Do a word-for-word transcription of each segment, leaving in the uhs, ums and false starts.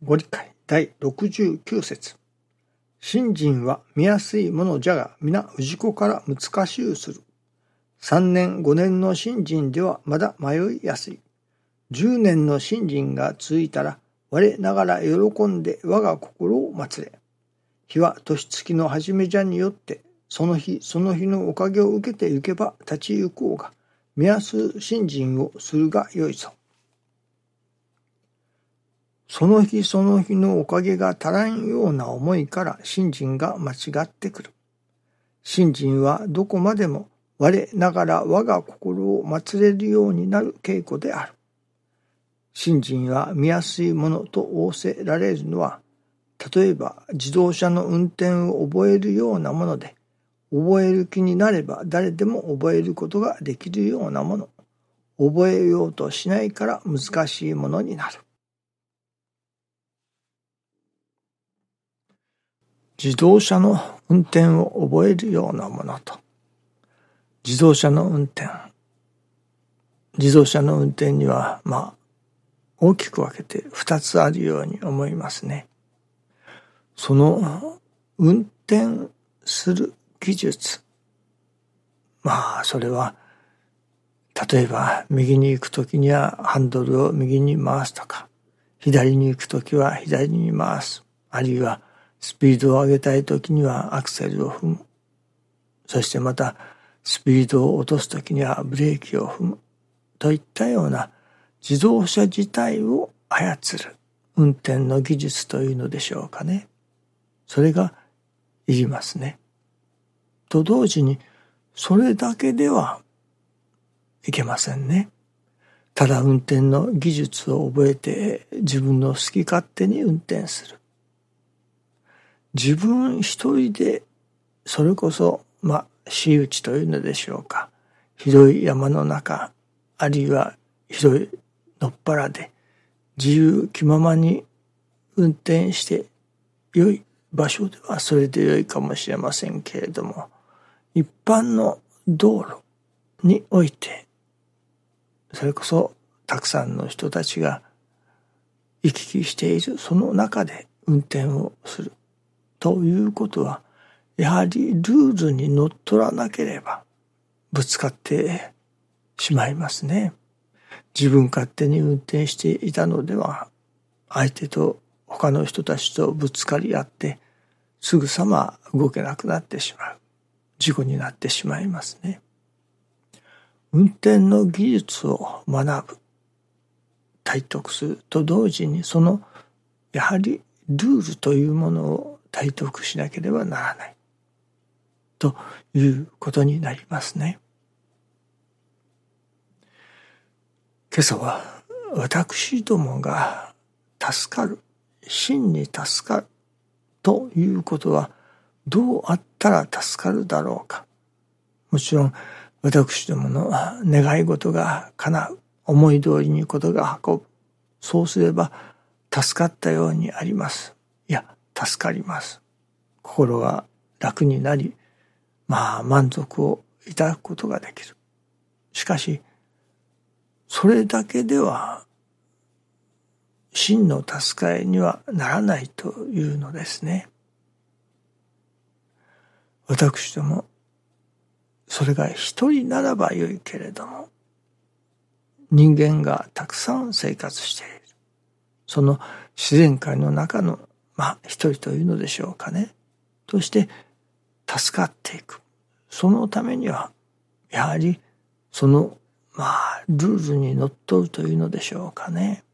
ご理解だいろくじゅうきゅう節。信心は見やすいものじゃが、皆氏子から難しゅうする。三年五年の信心ではまだ迷いやすい。十年の信心がついたら、我ながら喜んで我が心を祭れ。日は年月の始めじゃによって、その日その日のおかげを受けてゆけば立ち行こうが、見やす信心をするがよいぞ。その日その日のおかげが足らんような思いから信心が間違ってくる。信心はどこまでも我ながら我が心を祭れるようになる稽古である。信心は見やすいものと仰せられるのは、例えば自動車の運転を覚えるようなもので、覚える気になれば誰でも覚えることができるようなもの。覚えようとしないから難しいものになる。自動車の運転を覚えるようなものと、自動車の運転。自動車の運転には、まあ、大きく分けて二つあるように思いますね。その運転する技術。まあ、それは、例えば、右に行くときにはハンドルを右に回すとか、左に行くときは左に回す。あるいは、スピードを上げたいときにはアクセルを踏む。そしてまた、スピードを落とすときにはブレーキを踏む。といったような自動車自体を操る運転の技術というのでしょうかね。それがいりますね。と同時に、それだけではいけませんね。ただ運転の技術を覚えて自分の好き勝手に運転する。自分一人で、それこそ、まあ、私有地というのでしょうか。広い山の中、あるいは広い野っ原で、自由気ままに運転して良い場所ではそれで良いかもしれませんけれども、一般の道路において、それこそたくさんの人たちが行き来しているその中で運転をする。ということは、やはりルールにのっとらなければぶつかってしまいますね。自分勝手に運転していたのでは、相手と他の人たちとぶつかり合って、すぐさま動けなくなってしまう。事故になってしまいますね。運転の技術を学ぶ、体得すると同時に、そのやはりルールというものを体得しなければならないということになりますね。今朝は私どもが助かる、真に助かるということはどうあったら助かるだろうか。もちろん私どもの願い事が叶う、思い通りにことが運ぶ。そうすれば助かったようにあります。いや、助かります。心が楽になり、まあ満足をいただくことができる。しかし、それだけでは真の助かりにはならないというのですね。私ども、それが一人ならばよいけれども、人間がたくさん生活している。その自然界の中の、まあ一人というのでしょうかね。として助かっていく。そのためには、やはりその、まあルールにのっとるというのでしょうかね。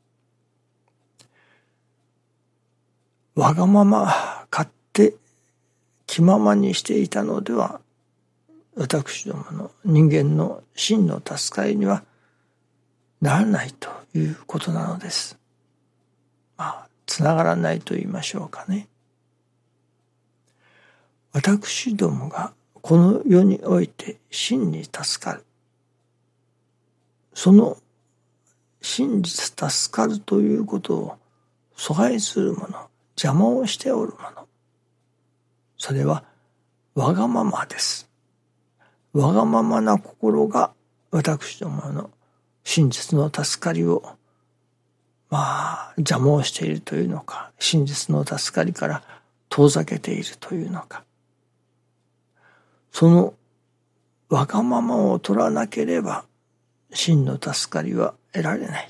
わがまま勝手気ままにしていたのでは、私どもの人間の真の助かりにはならないということなのです。まあ、つながらないと言いましょうかね。私どもがこの世において真に助かる。その真実助かるということを阻害するもの、邪魔をしておるもの。それはわがままです。わがままな心が私どもの真実の助かりをまあ邪魔をしているというのか、真実の助かりから遠ざけているというのか、そのわがままを取らなければ真の助かりは得られない。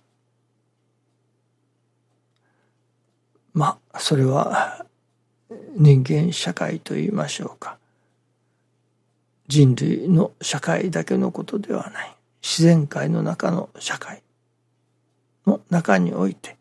まあそれは人間社会と言いましょうか、人類の社会だけのことではない、自然界の中の社会の中において、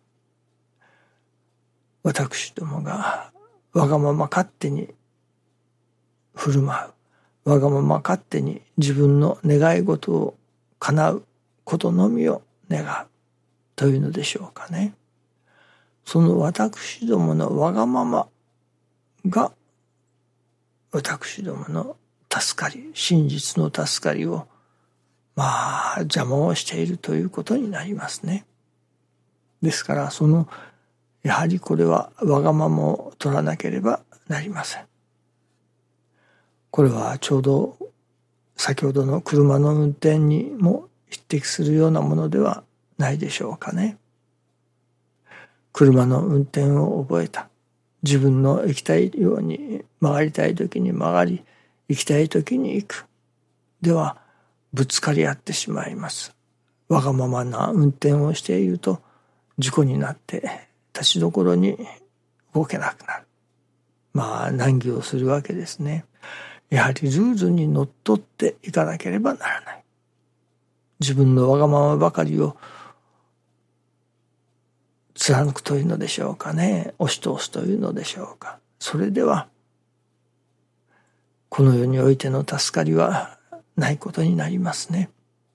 私どもがわがまま勝手に振る舞う、わがまま勝手に自分の願い事を叶うことのみを願うというのでしょうかね。その私どものわがままが私どもの助かり、真実の助かりをまあ邪魔をしているということになりますね。ですからそのやはりこれはわがままを取らなければなりません。これはちょうど先ほどの車の運転にも匹敵するようなものではないでしょうかね。車の運転を覚えた。自分の行きたいように曲がりたい時に曲がり、行きたい時に行く。ではぶつかり合ってしまいます。わがままな運転をしていると事故になって立ちどころに動けなくなる。まあ難儀をするわけですね。やはりルールにのっとっていかなければならない。自分のわがままばかりを貫くというのでしょうかね。押し通すというのでしょうか。それではこの世においての助かりはないことになりますね。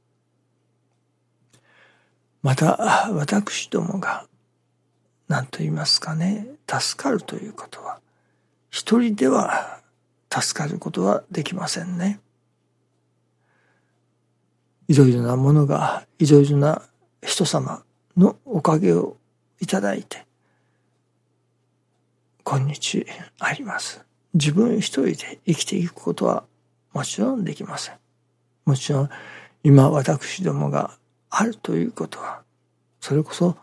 また私どもが何と言いますかね、助かるということは一人では助かることはできませんね。いろいろなものがいろいろな人様のおかげをいただいて今日あります。自分一人で生きていくことはもちろんできません。もちろん今私どもがあるということはそれこそ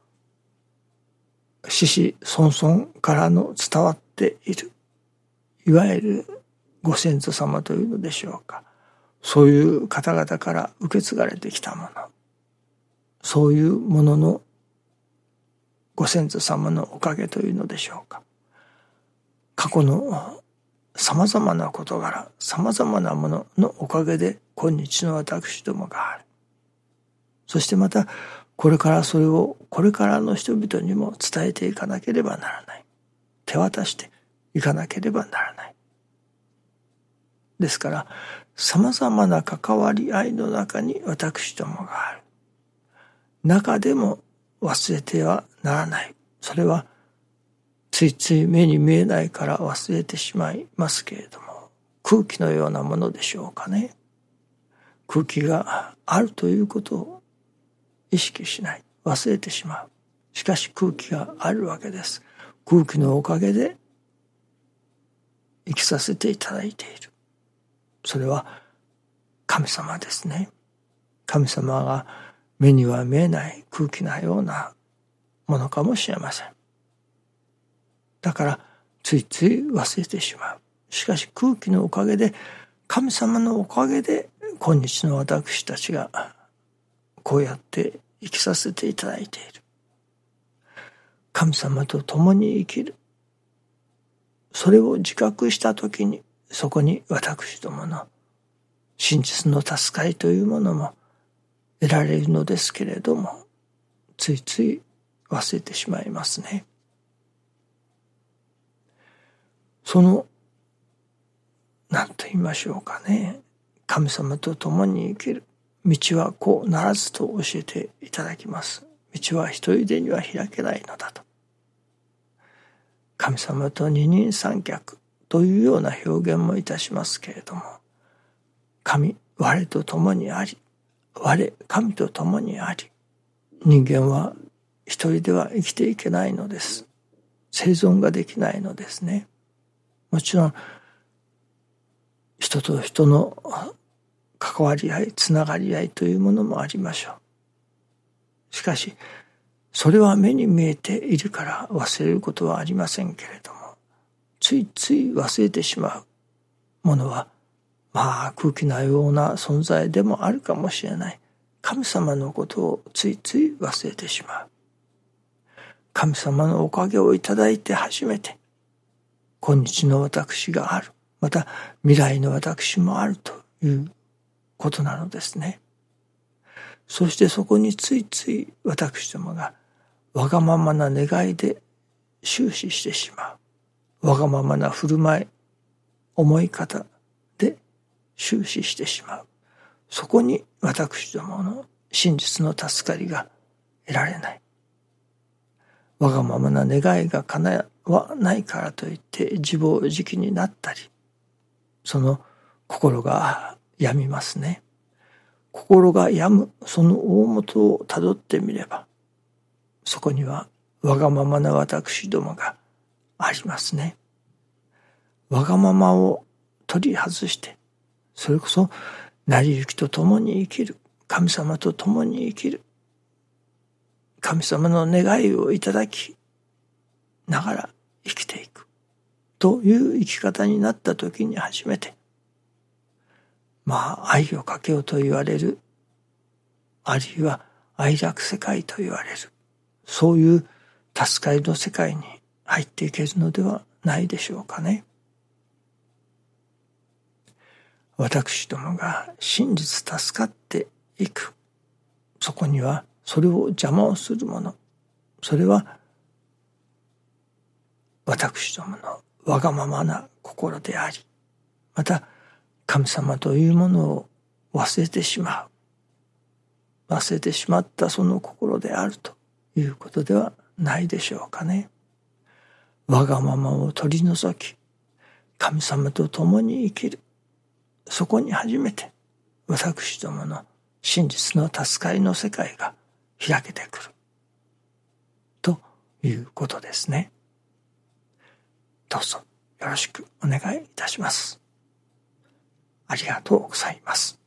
子々孫々からの伝わっているいわゆるご先祖様というのでしょうか、そういう方々から受け継がれてきたもの、そういうもののご先祖様のおかげというのでしょうか、過去のさまざまな事柄、さまざまなもののおかげで今日の私どもがある。そしてまたこれからそれをこれからの人々にも伝えていかなければならない。手渡していかなければならない。ですからさまざまな関わり合いの中に私どもがある。中でも忘れてはならない。それはついつい目に見えないから忘れてしまいますけれども、空気のようなものでしょうかね。空気があるということを意識しない、忘れてしまう。しかし空気があるわけです。空気のおかげで生きさせていただいている。それは神様ですね。神様が目には見えない空気なようなものかもしれません。だからついつい忘れてしまう。しかし空気のおかげで、神様のおかげで今日の私たちがこうやって生きさせていただいている。神様と共に生きる。それを自覚したときに、そこに私どもの真実の助かりというものも得られるのですけれども、ついつい忘れてしまいますね。その何と言いましょうかね、神様と共に生きる道はこうならずと教えていただきます。道は一人でには開けないのだと。神様と二人三脚というような表現もいたしますけれども、神我と共にあり、我神と共にあり、人間は一人では生きていけないのです。生存ができないのですね。もちろん人と人の関わり合い、つながり合いというものもありましょう。しかしそれは目に見えているから忘れることはありませんけれども、ついつい忘れてしまうものは、まあ空気のような存在でもあるかもしれない。神様のことをついつい忘れてしまう。神様のおかげをいただいて初めて、今日の私がある。また未来の私もあるということなのですね。そしてそこについつい私どもがわがままな願いで終始してしまう。わがままな振る舞い、思い方で終始してしまう。そこに私どもの真実の助かりが得られない。わがままな願いが叶わないからといって自暴自棄になったり、その心が病みますね。心が病むその大元をたどってみれば、そこにはわがままな私どもがありますね。わがままを取り外して、それこそ成り行きと共に生きる、神様と共に生きる、神様の願いをいただきながら生きていくという生き方になった時に初めて、まあ愛をかけようと言われる、あるいは愛楽世界と言われる、そういう助かりの世界に入っていけるのではないでしょうかね。私どもが真実助かっていく、そこにはそれを邪魔をするもの、それは私どものわがままな心であり、また神様というものを忘れてしまう、忘れてしまったその心であるということではないでしょうかね。わがままを取り除き、神様と共に生きる、そこに初めて私どもの真実の助かりの世界が開けてくるということですね。どうぞよろしくお願いいたします。ありがとうございます。